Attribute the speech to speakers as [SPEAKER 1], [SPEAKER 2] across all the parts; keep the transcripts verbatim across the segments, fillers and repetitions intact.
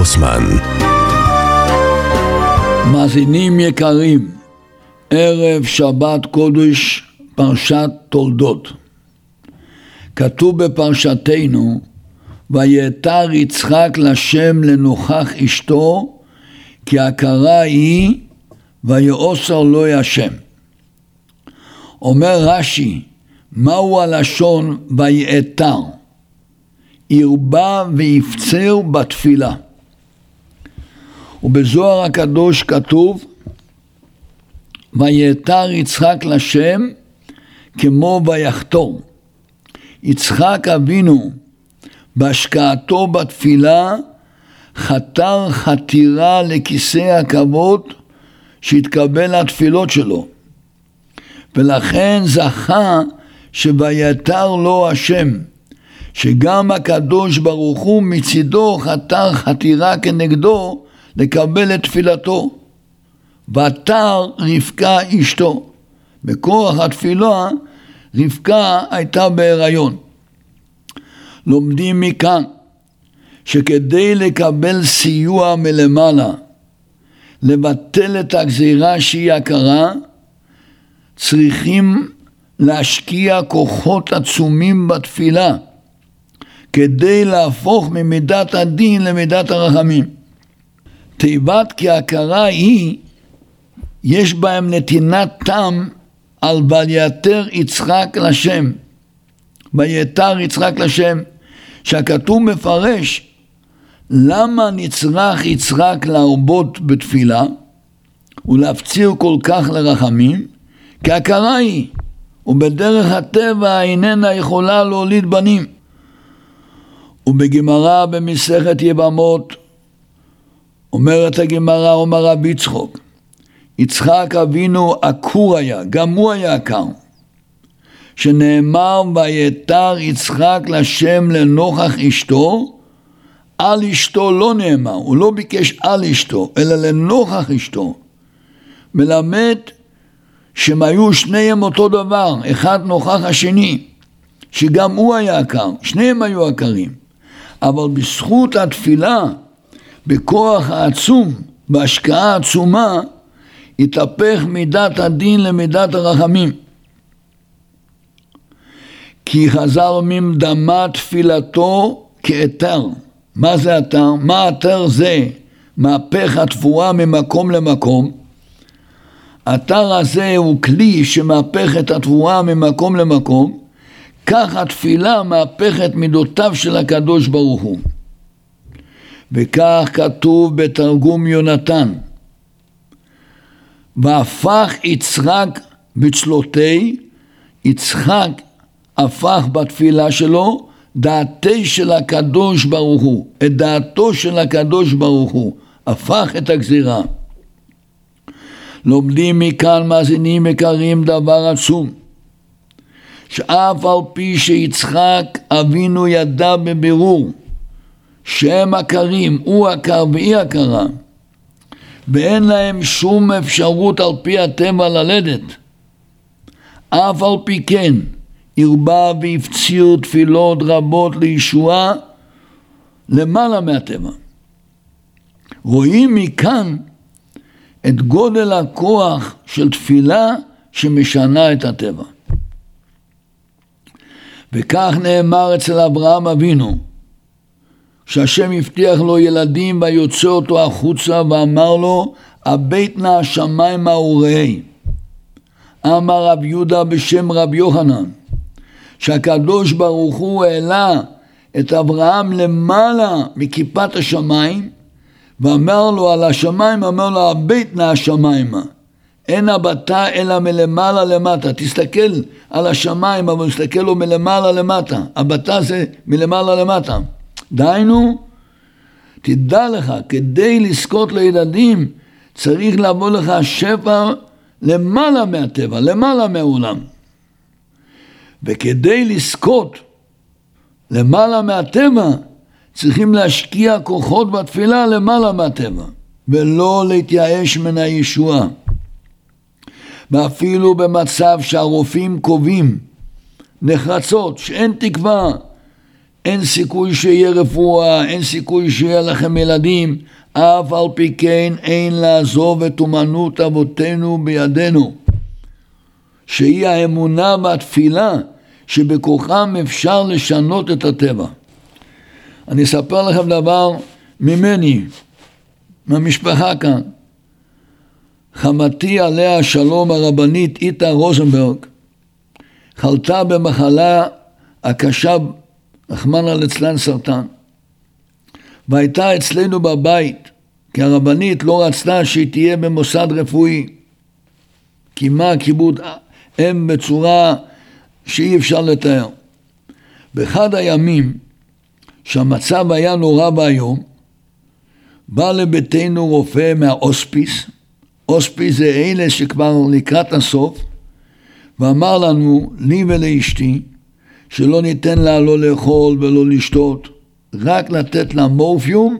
[SPEAKER 1] גרוסמן.
[SPEAKER 2] מאזינים יקרים, ערב שבת קודש פרשת תולדות. כתוב בפרשתנו, ויתר יצחק לשם לנוכח אשתו, כי הכרה היא ויאוסר לו השם. אומר רש"י, מהו הלשון ויתר? ירבה ויפצר בתפילה. ובזוהר הקדוש כתוב, ויתר יצחק לשם כמו ויחתור. יצחק אבינו בהשקעתו בתפילה חתר חתירה לכיסא הכבוד שהתקבל התפילות שלו, ולכן זכה שויתר לו השם, שגם הקדוש ברוך הוא מצידו חתר חתירה כנגדו לקבל את תפילתו. ותר רבקה אשתו. בכוח התפילה רבקה הייתה בהיריון. לומדים מכאן שכדי לקבל סיוע מלמעלה, לבטל את הגזירה שהיא הכרה, צריכים להשקיע כוחות עצומים בתפילה, כדי להפוך ממידת הדין למידת הרחמים. תיבת כי הכרה היא, יש בהם נתינת תם על ויתר יצחק לשם. ויתר יצחק לשם, שהכתוב מפרש, למה נצרך יצחק להרבות בתפילה, ולהפציר כל כך לרחמים? כי הכרה היא, ובדרך הטבע איננה יכולה להוליד בנים. ובגמרא במסכת יבמות, אומרת הגמרא, אומר רבי יצחק, יצחק אבינו עקור היה, גם הוא היה עקר, שנאמר ויתר יצחק לשם לנוכח אשתו, על אשתו לא נאמר, הוא לא ביקש על אשתו, אלא לנוכח אשתו. מלמד שהם היו שניהם אותו דבר, אחד נוכח השני, שגם הוא היה עקר, שניהם היו עקרים, אבל בזכות התפילה, בכוח העצום, בהשקעה העצומה, התהפך מידת הדין למידת הרחמים. כי חז"ל אומרים דמה תפילתו כאתר. מה זה אתר? מה אתר זה? מהפך התבואה ממקום למקום. אתר הזה הוא כלי שמהפך את התבואה ממקום למקום. כך התפילה מהפכת מידותיו של הקדוש ברוך הוא. וכך כתוב בתרגום יונתן, והפך יצחק בצלותי, יצחק הפך בתפילה שלו דעתי של הקדוש ברוך הוא, את דעתו של הקדוש ברוך הוא, הפך את הגזירה. לומדים מכאן מאזינים יקרים דבר עצום, שאף על פי שיצחק אבינו ידע בבירור שהם עקרים, הוא עקר והיא עקרה, ואין להם שום אפשרות על פי הטבע ללדת, אף על פי כן הרבה והפציר תפילות רבות לישועה למעלה מהטבע. רואים מכאן את גודל הכוח של תפילה שמשנה את הטבע. וכך נאמר אצל אברהם אבינו, שהשם הבטיח לו ילדים ויוצא אותו החוצה ואמר לו, הבית נא השמיים האורהי. אמר רב יהודה בשם רב יוחנן, שהקדוש ברוך הוא העלה את אברהם למעלה מכיפת השמיים, ואמר לו על השמיים, אמר לו הבית נא השמיימה, אין הבטה אלא מלמעלה למטה. תסתכל על השמיים, אבל תסתכל לו מלמעלה למטה. הבטה זה מלמעלה למטה. דיינו, תדע לך, כדי לזכות לילדים צריך לבוא לך שפע למעלה מהטבע, למעלה מהעולם. וכדי לזכות למעלה מהטבע צריכים להשקיע כוחות בתפילה למעלה מהטבע, ולא להתייאש מן הישועה. ואפילו במצב שהרופאים קובעים נחרצות שאין תקווה, אין סיכוי שיהיה רפואה, אין סיכוי שיהיה לכם ילדים, אף על פי כן אין לעזוב את אומנות אבותינו בידינו, שהיא האמונה והתפילה שבכוחם אפשר לשנות את הטבע. אני אספר לכם דבר ממני, מהמשפחה כאן. חמתי עליה השלום הרבנית איתה רוזנברג חלתה במחלה הקשה, רחמנא ליצלן, סרטן, והייתה אצלנו בבית, כי הרבנית לא רצתה שהיא תהיה במוסד רפואי, קימה כיבוד אם בצורה שאי אפשר לתאר. באחד הימים שהמצב היה נורא והיום, בא לביתנו רופא מהאוספיס, אוספיס זה אלה שכבר לקראת הסוף, ואמר לנו, לי ולאשתי, שלא ניתן לה לא לאכול ולא לשתות, רק לתת לה מורפיום,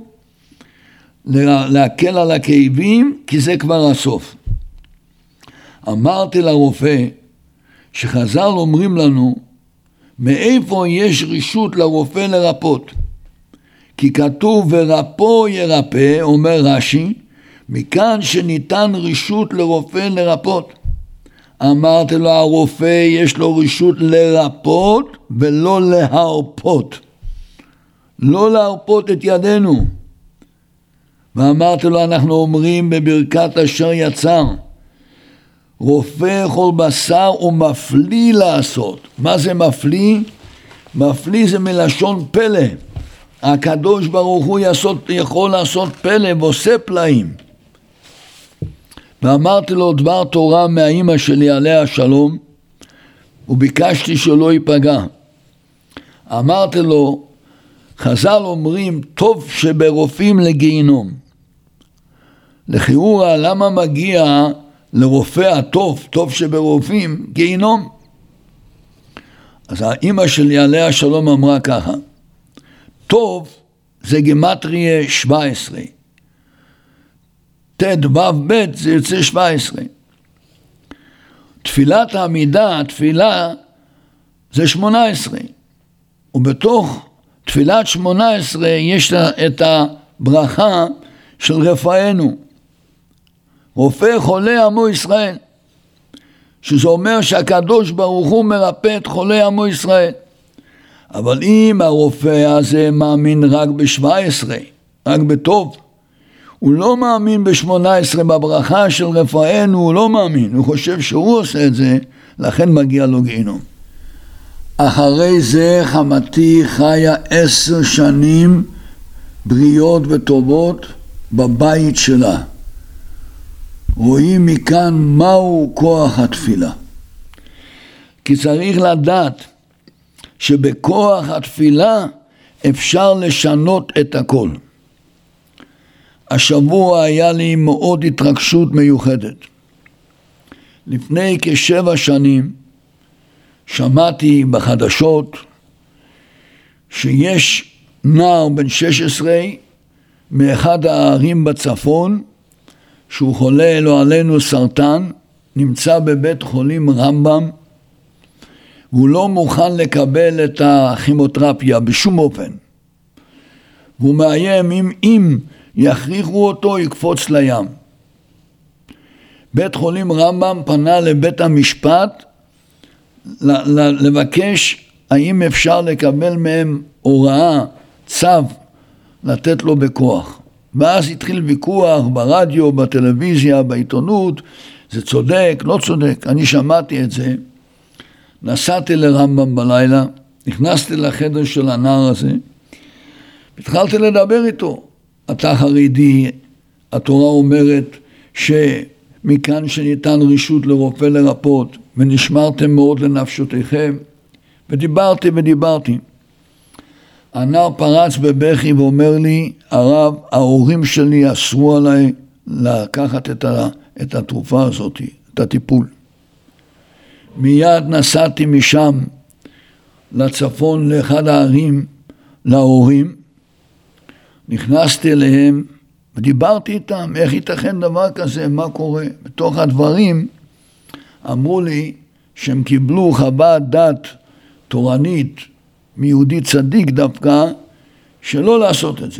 [SPEAKER 2] להקל על הכאבים, כי זה כבר הסוף. אמרתי לרופא, שחז"ל אומרים לנו, מאיפה יש רשות לרופא לרפות? כי כתוב ורפו ירפא, אומר רש"י, מכאן שניתן רשות לרופא לרפות. אמרתי לו, הרופא יש לו רשות לרפות ולא להרפות. לא להרפות את ידינו. ואמרתי לו, אנחנו אומרים בברכת אשר יצר, רופא כל בשר ומפליא לעשות. מה זה מפליא? מפליא זה מלשון פלא. הקדוש ברוך הוא יעשות, יכול לעשות פלא ועושה פלאים. ואמרתי לו דבר תורה מהאמא שלי עליה השלום, וביקשתי שלא ייפגע. אמרתי לו, חז"ל אומרים טוב שברופאים לגיהינום. לכאורה למה מגיע לרופא הטוב, טוב שברופאים, גיהינום? אז האמא שלי עליה השלום אמרה ככה, טוב זה גימטריה שבע עשרה, ת' ו' ב' זה יוצא שבע עשרה. תפילת העמידה, התפילה זה שמונה עשרה, ובתוך תפילת שמונה עשרה יש את הברכה של רפאנו, רופא חולי עמו ישראל, שזה אומר שהקדוש ברוך הוא מרפא את חולי עמו ישראל. אבל אם הרופא הזה מאמין רק ב-שבע עשרה, רק בטוב, הוא לא מאמין ב-שמונה עשרה בברכה של רפאנו, הוא לא מאמין, הוא חושב שהוא עושה את זה, לכן מגיע לו גיהינום. אחרי זה חמתי חיה עשר שנים בריאות וטובות בבית שלה. רואים מכאן מהו כוח התפילה. כי צריך לדעת שבכוח התפילה אפשר לשנות את הכל. השבוע היה לי מאוד התרגשות מיוחדת. לפני כשבע שנים שמעתי בחדשות שיש נער בן שש עשרה מאחד הערים בצפון, שהוא חולה לא עלינו סרטן, נמצא בבית חולים רמב"ם, והוא לא מוכן לקבל את הכימותרפיה בשום אופן. והוא מאיים אם, אם יכריחו אותו יקפוץ לים. בית חולים רמב"ם פנה לבית המשפט לבקש האם אפשר לקבל מהם הוראה, צו, לתת לו בכוח. ואז התחיל ויכוח ברדיו, בטלוויזיה, בעיתונות, זה צודק, לא צודק. אני שמעתי את זה, נסעתי לרמב"ם בלילה, נכנסתי לחדר של הנער הזה, התחלתי לדבר איתו. אתה חרדי, התורה אומרת שמכאן שניתן רשות לרופא לרפות, ונשמרתם מאוד לנפשותיכם, ודיברתי ודיברתי. הנער פרץ בבכי ואומר לי, הרב, ההורים שלי אסרו עליי לקחת את, ה, את התרופה הזאת, את הטיפול. מיד נסעתי משם לצפון לאחד הערים, להורים, נכנסתי אליהם ודיברתי איתם, איך ייתכן דבר כזה, מה קורה? בתוך הדברים אמרו לי שהם קיבלו חוות דת תורנית מיהודי צדיק דווקא, שלא לעשות את זה.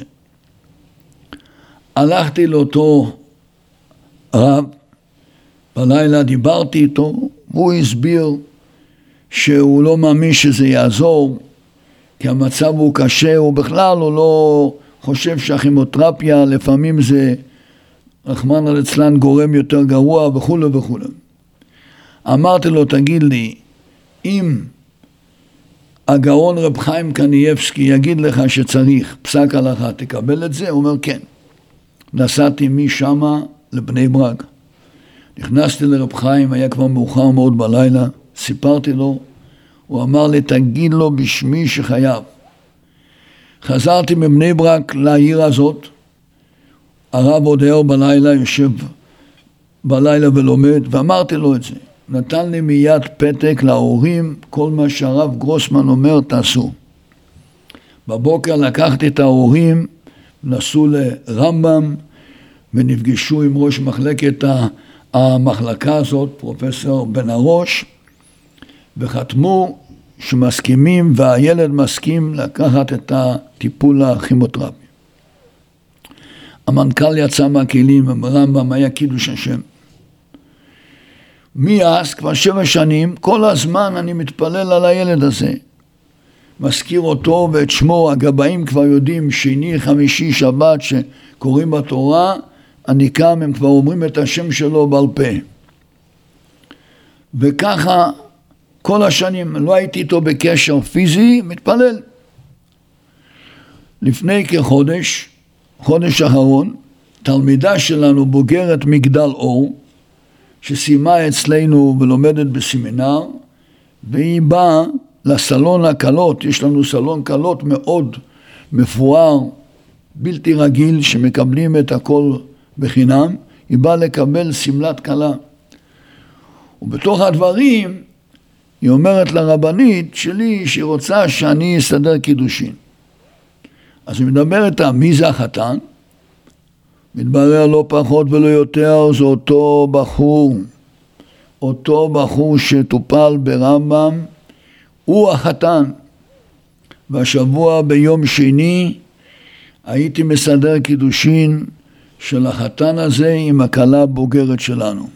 [SPEAKER 2] הלכתי לאותו רב, בלילה דיברתי איתו, והוא הסביר שהוא לא מאמין שזה יעזור, כי המצב הוא קשה, ובכלל הוא לא חושב שהכימותרפיה לפעמים זה רחמנא ליצלן גורם יותר גרוע וכו' וכו'. אמרתי לו, תגיד לי, אם הגאון רב חיים קניאבסקי יגיד לך שצריך פסק הלכה, תקבל את זה? הוא אומר כן. נסעתי משם לבני ברק, נכנסתי לרב חיים, היה כבר מאוחר מאוד בלילה, סיפרתי לו, הוא אמר לי, תגיד לו בשמי שחייב. חזרתי מבני ברק לעיר הזאת, הרב עוד הער בלילה, יושב בלילה ולומד, ואמרתי לו את זה. נתן לי מיד פתק להורים, כל מה שהרב גרוסמן אומר תעשו. בבוקר לקחתי את ההורים, נסעו לרמב"ם, ונפגשו עם ראש מחלקת המחלקה הזאת, פרופסור בן הראש, וחתמו שמסכימים, והילד מסכים לקחת את הטיפול הכימותרפי. המנכ"ל יצא מהכלים, ברמב"ם היה קידוש השם. מאז, כבר שבע שנים, כל הזמן אני מתפלל על הילד הזה. מזכיר אותו ואת שמו, הגבאים כבר יודעים, שני, חמישי, שבת, שקוראים בתורה, אני קם, הם כבר אומרים את השם שלו בעל פה. וככה, כל השנים, לא הייתי איתו בקשר פיזי, מתפלל. לפני כחודש, חודש אחרון, תלמידה שלנו בוגרת מגדל אור, שסיימה אצלנו ולומדת בסמינר, והיא באה לסלון הקלות, יש לנו סלון קלות מאוד מפואר, בלתי רגיל, שמקבלים את הכל בחינם, היא באה לקבל סמלת קלה. ובתוך הדברים, היא אומרת לרבנית שלי שהיא רוצה שאני אסדר קידושין. אז היא מדברת, מי זה החתן? מתברר לא פחות ולא יותר, זה אותו בחור, אותו בחור שטופל ברמב"ם, הוא החתן. והשבוע ביום שני הייתי מסדר קידושין של החתן הזה עם הכלה הבוגרת שלנו.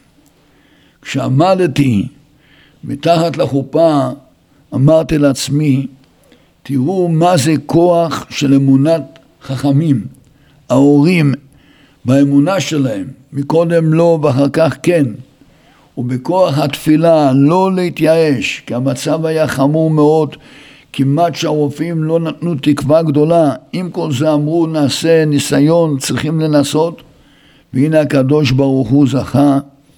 [SPEAKER 2] כשעמדתי מתחת לחופה, אמרתי לעצמי, תראו מה זה כוח של אמונת חכמים. ההורים באמונה שלהם, מקודם לא ואחר כך כן, ובכוח התפילה לא להתייאש, כי המצב היה חמור מאוד, כמעט שהרופאים לא נתנו תקווה גדולה. עם כל זה אמרו, נעשה ניסיון, צריכים לנסות, והנה הקדוש ברוך הוא זכה,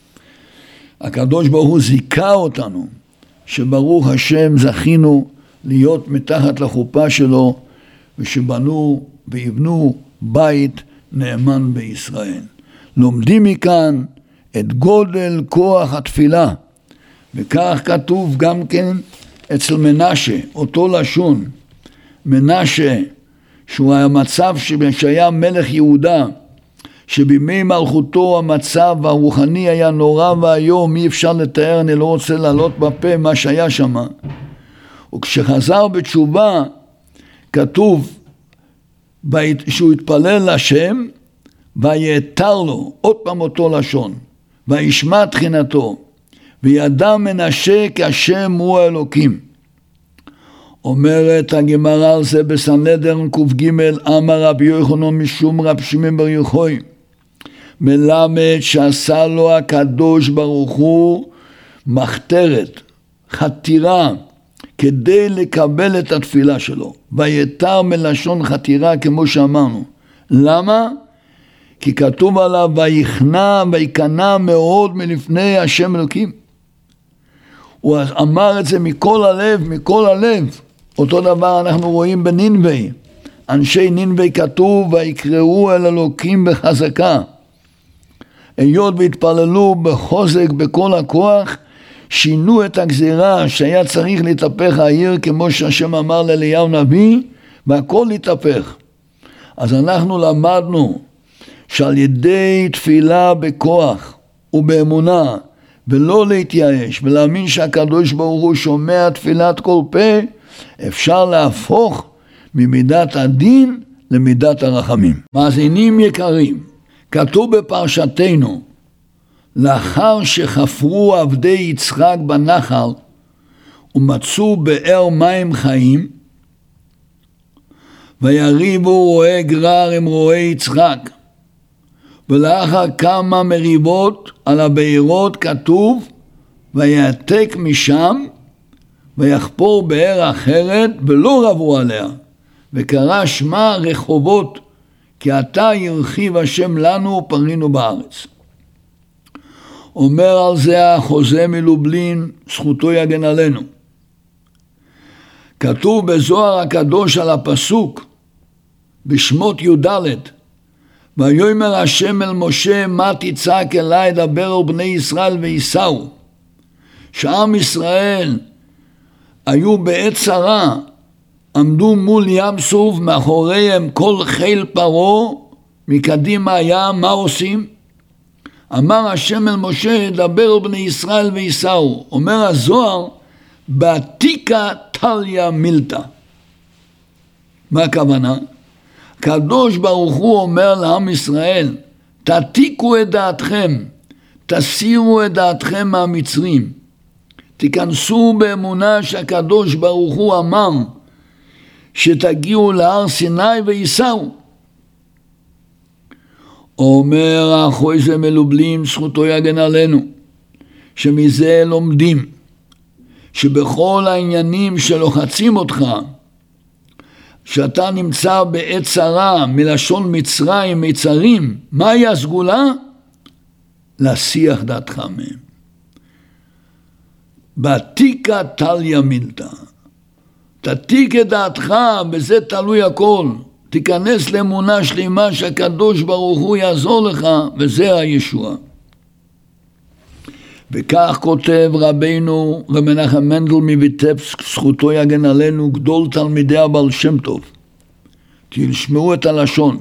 [SPEAKER 2] הקדוש ברוך הוא זיכה אותנו, שברוך השם זכינו להיות מתחת לחופה שלו, ושבנו ויבנו בית נאמן בישראל. לומדים מכאן את גודל כוח התפילה, וכך כתוב גם כן אצל מנשה, אותו לשון. מנשה, שהוא היה מצב שהיה מלך יהודה, שבימי מלכותו המצב הרוחני היה נורא והיום, אי אפשר לתאר, אני לא רוצה לעלות בפה מה שהיה שם. וכשחזר בתשובה, כתוב שהוא התפלל לשם, ויתר לו, עוד פעם אותו לשון, וישמע תחינתו, וידע מנשה כי השם הוא האלוקים. אומרת הגמרא על זה בסנהדרין ק"ג, אמר רבי יוחנן משום רב שמעון בר יוחאי, מלמד שעשה לו הקדוש ברוך הוא מחתרת, חתירה, כדי לקבל את התפילה שלו. ויתר מלשון חתירה כמו שאמרנו. למה? כי כתוב עליו ויכנע ויקנע מאוד מלפני השם אלוקים. הוא אמר את זה מכל הלב, מכל הלב. אותו דבר אנחנו רואים בנינווה. אנשי נינווה כתוב ויקראו אל אלוקים בחזקה. היות והתפללו בחוזק בכל הכוח, שינו את הגזירה שהיה צריך להתהפך העיר, כמו שהשם אמר לאליהו נביא, והכל להתהפך. אז אנחנו למדנו שעל ידי תפילה בכוח ובאמונה, ולא להתייאש, ולהאמין שהקדוש ברוך הוא שומע תפילת כל פה, אפשר להפוך ממידת הדין למידת הרחמים. מאזינים יקרים, כתוב בפרשתנו, לאחר שחפרו עבדי יצחק בנחל ומצאו באר מים חיים, ויריבו רועי גרר עם רועי יצחק, ולאחר כמה מריבות על הבארות כתוב, ויעתק משם ויחפור באר אחרת ולא רבו עליה, וקרא שמה רחובות, כי עתה ירחיב השם לנו פרינו בארץ. אומר על זה החוזה מלובלין, זכותו יגן עלינו. כתוב בזוהר הקדוש על הפסוק בשמות י"ד, ויאמר השם אל משה, מה תצעק אליי, דבר אל בני ישראל וייסעו. שעם ישראל היו בעת צרה, עמדו מול ים סוף, מאחוריהם כל חיל פרעה, מקדימה היה, מה עושים? אמר השם אל משה, דבר אל בני ישראל וייסעו. אומר הזוהר, בעתיקה תליה מילתא. מה הכוונה? הקדוש ברוך הוא אומר לעם ישראל, תעתיקו את דעתכם, תסירו את דעתכם מהמצרים, תיכנסו באמונה שהקדוש ברוך הוא אמר שתגיעו להר סיני וייסעו. אומר החוזה מלובלין, זכותו יגן עלינו, שמזה לומדים שבכל העניינים שלוחצים אותך, שאתה נמצא בעת צרה, מלשון מצרים, מצרים, מהי הסגולה? להסיח דעתך מהם. בעתיקה תליה מילתא. תעתיק את דעתך, בזה תלוי הכל. תיכנס לאמונה שלמה שהקדוש ברוך הוא יעזור לך, וזה הישועה. וכך כותב רבינו רמנחם מנדל מויטבסק, זכותו יגן עלינו, גדול תלמידי הבעל שם טוב. תשמעו את הלשון.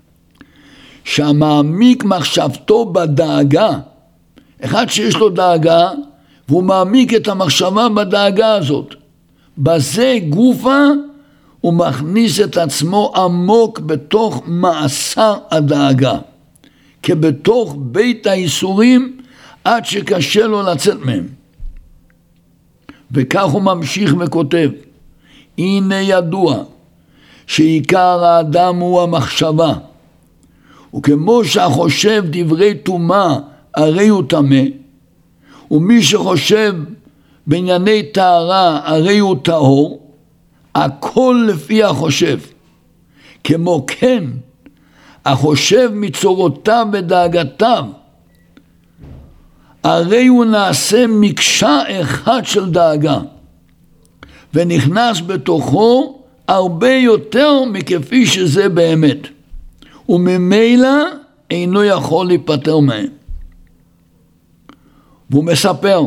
[SPEAKER 2] שהמעמיק מחשבתו בדאגה, אחד שיש לו דאגה, והוא מעמיק את המחשבה בדאגה הזאת. בזה גופה הוא מכניס את עצמו עמוק בתוך מאסר הדאגה. כבתוך בית האיסורים, עד שקשה לו לצאת מהם. וכך הוא ממשיך וכותב, הנה ידוע שעיקר האדם הוא המחשבה, וכמו שהחושב דברי טומאה הרי הוא טמא, ומי שחושב בענייני טהרה הרי הוא טהור, הכל לפי החושב. כמו כן, החושב מצורותיו ודאגתיו, הרי הוא נעשה מקשה אחד של דאגה, ונכנס בתוכו הרבה יותר מכפי שזה באמת, וממילא אינו יכול להיפטר מהם. והוא מספר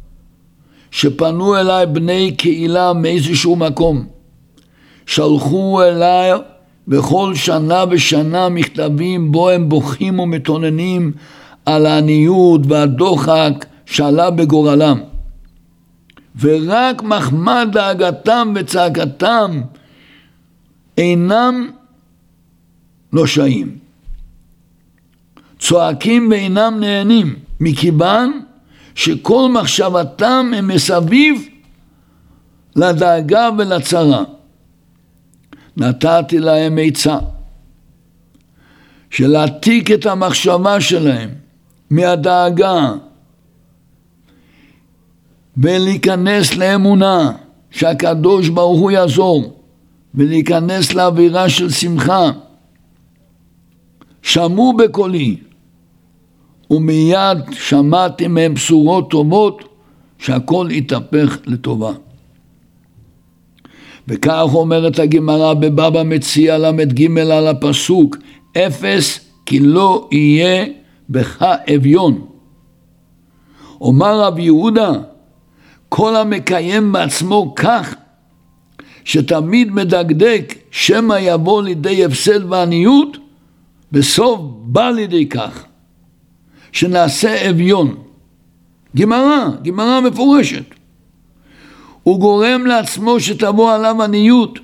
[SPEAKER 2] שפנו אליי בני קהילה מאיזשהו מקום, שלחו אליי בכל שנה ושנה מכתבים בו הם בוכים ומתוננים על העניות והדוחק שעלה בגורלם, ורק מחמד דאגתם וצעקתם אינם נושעים, צועקים ואינם נהנים, מכיוון שכל מחשבתם הם מסביב לדאגה ולצרה. נתתי להם עצה שלהעתיק את המחשבה שלהם מהדאגה ולהיכנס לאמונה שהקדוש ברוך הוא יעזור, ולהיכנס לאווירה של שמחה. שמעו בקולי, ומיד שמעתי מהם בשורות טובות שהכל יתהפך לטובה. וכך אומרת הגמרא בבבא מציעא למד ג' על הפסוק, אפס כי לא יהיה בך אביון. אומר רב יהודה, כל המקיים בעצמו כך שתמיד מדקדק שמא יבוא לידי הפסד ועניות, בסוף בא לידי כך שנעשה אביון. גמרא, גמרא מפורשת. הוא גורם לעצמו שתבוא עליו עניות.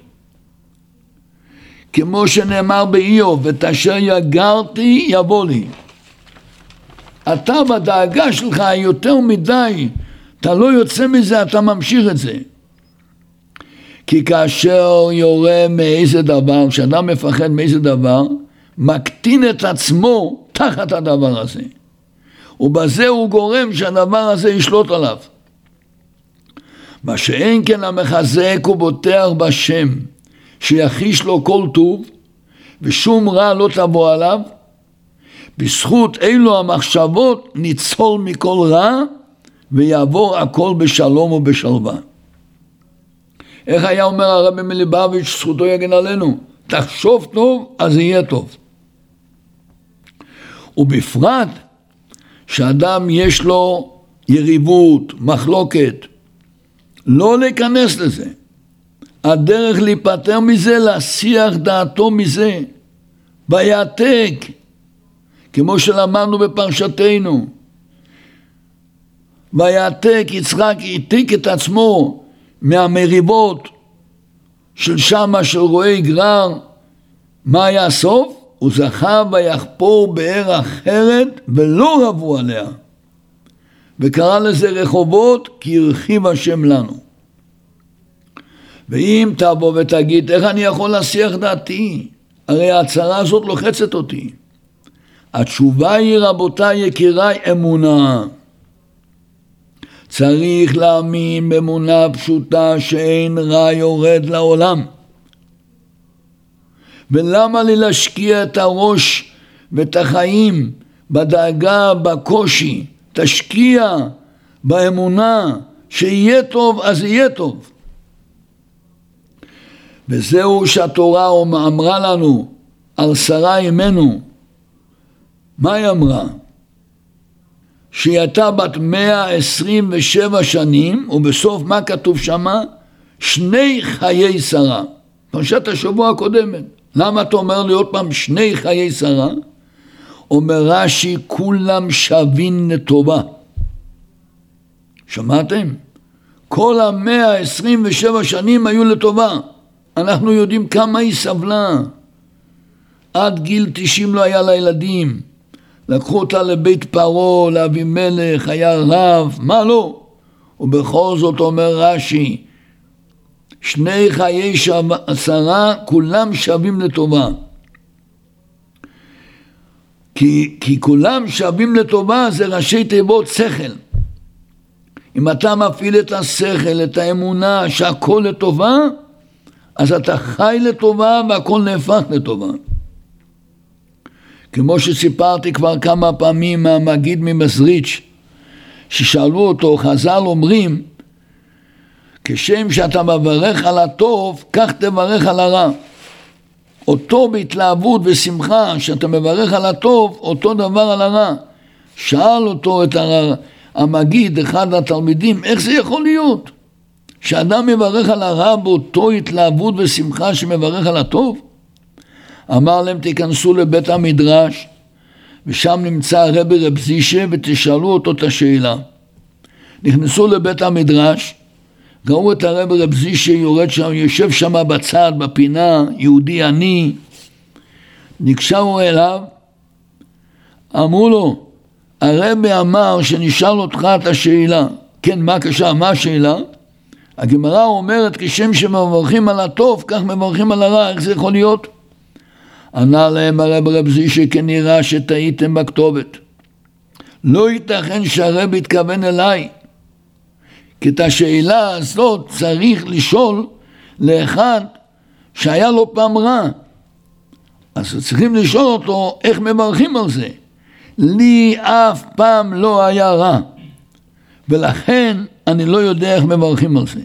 [SPEAKER 2] כמו שנאמר באיוב, ואת אשר יגרתי יבוא לי. אתה בדאגה שלך יותר מדי, אתה לא יוצא מזה, אתה ממשיך את זה. כי כאשר יורה מאיזה דבר, כשאדם מפחד מאיזה דבר, מקטין את עצמו תחת הדבר הזה. ובזה הוא גורם שהדבר הזה ישלוט עליו. מה שאין כן המחזק ובוטח בשם, שיחיש לו כל טוב, ושום רע לא תבוא עליו, בזכות אלו המחשבות ניצול מכל רע, ויעבור הכל בשלום ובשלווה. איך היה אומר הרבי מליבוביץ', זכותו יגן עלינו? תחשוב טוב, אז יהיה טוב. ובפרט, שאדם יש לו יריבות, מחלוקת, לא להיכנס לזה. הדרך להיפטר מזה, להסיח דעתו מזה, ויעתק, כמו שלמדנו בפרשתנו. ויעתק, יצחק העתיק את עצמו מהמריבות של שמה של רועי גרר. מה היה הסוף? הוא זכה ויחפור באר אחרת ולא רבו עליה. וקרא לזה רחובות כי הרחיב השם לנו. ואם תבוא ותגיד איך אני יכול להסיח דעתי? הרי ההצהרה הזאת לוחצת אותי. התשובה היא רבותיי יקיריי אמונה. צריך להאמין באמונה פשוטה שאין רע יורד לעולם. ולמה לי להשקיע את הראש ואת החיים בדאגה, בקושי? תשקיע באמונה שיהיה טוב אז יהיה טוב. וזהו שהתורה אמרה לנו על שרה אמנו. מה היא אמרה? שהיא הייתה בת מאה עשרים ושבע שנים, ובסוף מה כתוב שמה? שני חיי שרה. פרשת השבוע הקודמת. למה אתה אומר לי עוד פעם שני חיי שרה? אומר רש"י, כולם שווים לטובה. שמעתם? כל המאה עשרים ושבע שנים היו לטובה. אנחנו יודעים כמה היא סבלה. עד גיל תשעים לא היה לה ילדים. לקחו אותה לבית פרעה, לאבימלך, היה רב, מה לא? ובכל זאת אומר רש"י, שני חיי שרה, כולם שווים לטובה. כי, כי כולם שווים לטובה זה ראשי תיבות שכל. אם אתה מפעיל את השכל, את האמונה שהכל לטובה, אז אתה חי לטובה והכל נהפך לטובה. כמו שסיפרתי כבר כמה פעמים מהמגיד ממזריץ', ששאלו אותו, חז"ל אומרים, כשם שאתה מברך על הטוב, כך תברך על הרע. אותו בהתלהבות ושמחה, שאתה מברך על הטוב, אותו דבר על הרע. שאל אותו את המגיד, אחד התלמידים, איך זה יכול להיות? שאדם מברך על הרע באותו התלהבות ושמחה שמברך על הטוב? אמר להם, תיכנסו לבית המדרש, ושם נמצא הרבי רב זישה, ותשאלו אותו את השאלה. נכנסו לבית המדרש, ראו את הרבי רב זישה יורד שם, יושב שם בצד, בפינה, יהודי עני, נקשרו אליו, אמרו לו, הרבי אמר שנשאל אותך את השאלה. כן, מה קשה? מה השאלה? הגמרא אומרת, כשם שמברכים על הטוב, כך מברכים על הרע, איך זה יכול להיות? ענה להם הרב רב זישה, כנראה שטעיתם בכתובת. לא ייתכן שהרב יתכוון אליי, כי את השאלה הזאת צריך לשאול לאחד שהיה לו פעם רע. אז צריכים לשאול אותו איך מברכים על זה. לי אף פעם לא היה רע, ולכן אני לא יודע איך מברכים על זה.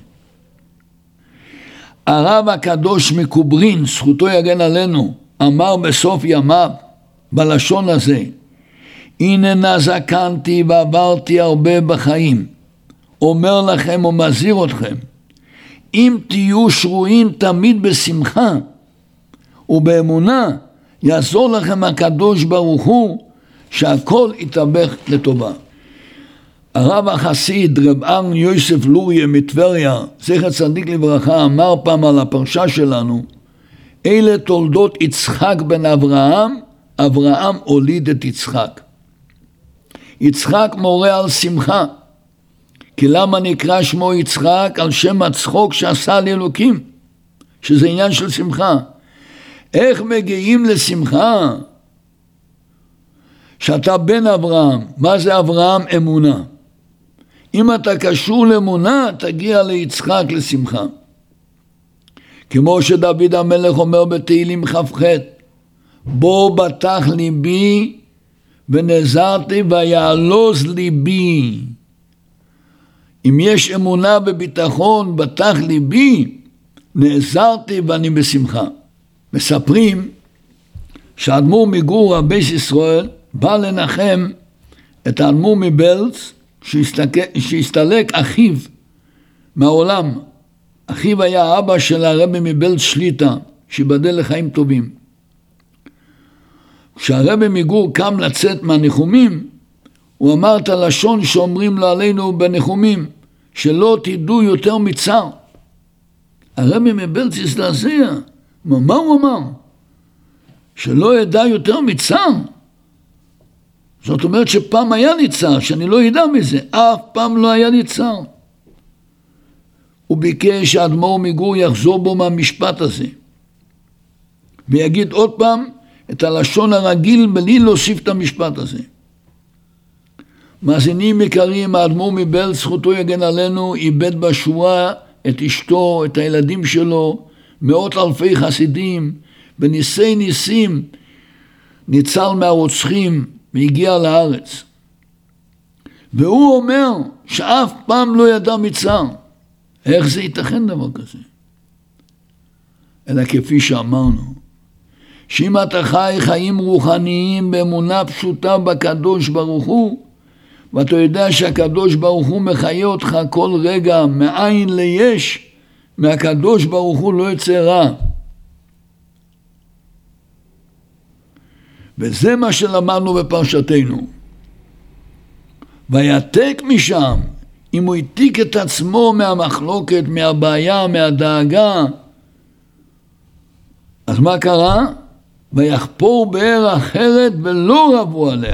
[SPEAKER 2] הרב הקדוש מקוברין, זכותו יגן עלינו, אמר בסוף ימיו, בלשון הזה, הנה נזקנתי ועברתי הרבה בחיים, אומר לכם ומזהיר אתכם, אם תהיו שרויים תמיד בשמחה ובאמונה, יעזור לכם הקדוש ברוך הוא, שהכל יתהפך לטובה. הרב החסיד רב ארן יוסף לוריה מטבריה, זכר צדיק לברכה, אמר פעם על הפרשה שלנו, אלה תולדות יצחק בן אברהם, אברהם הוליד את יצחק. יצחק מורה על שמחה, כי למה נקרא שמו יצחק? על שם הצחוק שעשה לאלוקים, שזה עניין של שמחה. איך מגיעים לשמחה? שאתה בן אברהם. מה זה אברהם? אמונה. אם אתה קשור לאמונה, תגיע ליצחק לשמחה. כמו שדוד המלך אומר בתהילים כ"ח, בו בטח ליבי ונעזרתי ויעלוז ליבי. אם יש אמונה בביטחון, בטח ליבי, נעזרתי ואני בשמחה. מספרים שהאדמו"ר מגור רבי ישראל בא לנחם את האדמו"ר מבלז שהסתלק אחיו מהעולם. אחיו היה אבא של הרבי מבלז שליטה, שיבדל לחיים טובים. כשהרבי מגור קם לצאת מהניחומים, הוא אמר את הלשון שאומרים לו עלינו בניחומים, שלא תדעו יותר מצער. הרבי מבלז הזדעזע. מה הוא אמר? שלא ידע יותר מצער. זאת אומרת שפעם היה לי צער, שאני לא ידע מזה. אף פעם לא היה לי צער. הוא ביקש שהאדמו"ר מגור יחזור בו מהמשפט הזה, ויגיד עוד פעם את הלשון הרגיל בלי להוסיף את המשפט הזה. מאזינים יקרים, האדמו"ר מבלז, זכותו יגן עלינו, איבד בשואה את אשתו, את הילדים שלו, מאות אלפי חסידים, בניסי ניסים ניצל מהרוצחים והגיע לארץ. והוא אומר שאף פעם לא ידע מצער. איך זה ייתכן דבר כזה? אלא כפי שאמרנו, שאם אתה חי חיים רוחניים באמונה פשוטה בקדוש ברוך הוא, ואתה יודע שהקדוש ברוך הוא מחיה אותך כל רגע מאין ליש, מהקדוש ברוך הוא לא יצא רע. וזה מה שלמדנו בפרשתנו. ויתק משם, אם הוא התיק את עצמו מהמחלוקת, מהבעיה, מהדאגה, אז מה קרה? ויחפור באר אחרת ולא רבו עליה.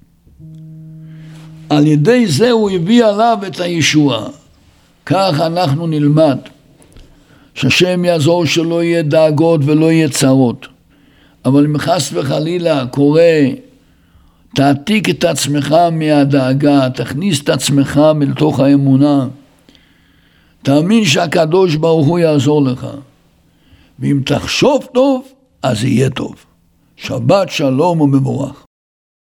[SPEAKER 2] על ידי זה הוא הביא עליו את הישועה. כך אנחנו נלמד, שהשם יעזור שלא יהיה דאגות ולא יהיה צרות. אבל אם חס וחלילה קורה, תעתיק את עצמך מהדאגה, תכניס את עצמך מתוך האמונה, תאמין שהקדוש ברוך הוא יעזור לך. ואם תחשוב טוב, אז יהיה טוב. שבת שלום ומבורך.